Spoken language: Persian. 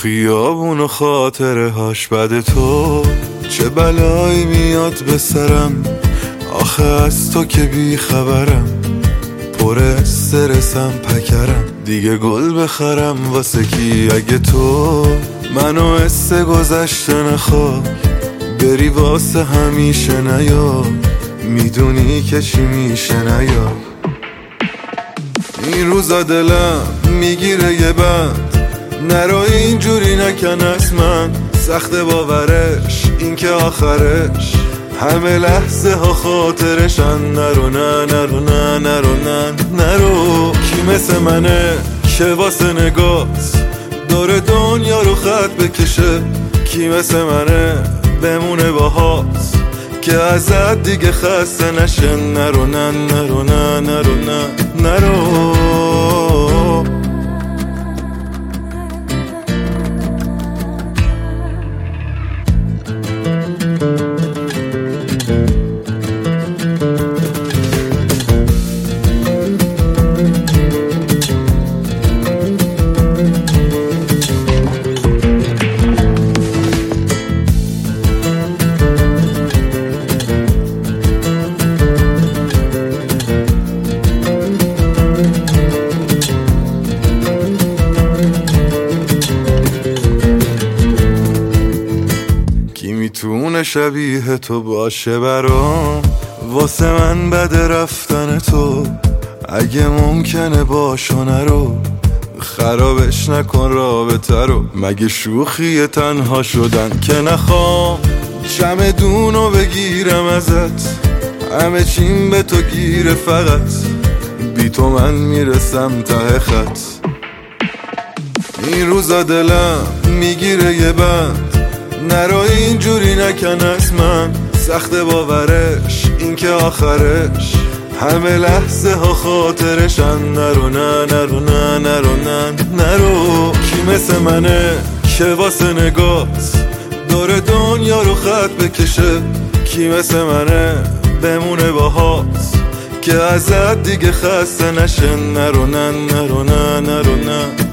خیابون و خاطره هاش بد تو، چه بلایی میاد به سرم آخه از تو که بی خبرم، پر استرسم پکرم دیگه گل بخرم واسه کی؟ اگه تو منو حس گذشته نخوای بری واسه همیشه نیا، میدونی که چی میشه نیا. این روزا دلم میگیره یه بند، نرو اینجوری نکن از من، سخت باورش این که آخرش همه لحظه ها خاطرشن. نرو نه نرو نه نرو نه نرو، کی مثل منه که واسه نگاست دور دنیا رو خط بکشه؟ کی مثل منه بمونه باهات که ازت دیگه خسته نشه؟ نرو نه نرو نه نرو نه نرو. میتونه شبیه تو باشه برام، واسه من بد رفتن تو، اگه ممکنه باشو نرو، خرابش نکن رابطه رو. مگه شوخی تنها شدن که نخوام چمدونو بگیرم ازت، همه چیم به تو گیره فقط بی تو من میرسم ته خط. این روزا دلم میگیره یه بند، نرو اینجوری نکن از من، سخت باورش این که آخرش همه لحظه ها خاطرشن. نرو نه نرو نه نرو نه نرو، کی مثل منه که واسه نگاست دور دنیا رو خط بکشه؟ کی مثل منه بمونه باهات که ازت دیگه خسته نشه؟ نرو نه نرو نه نرو نه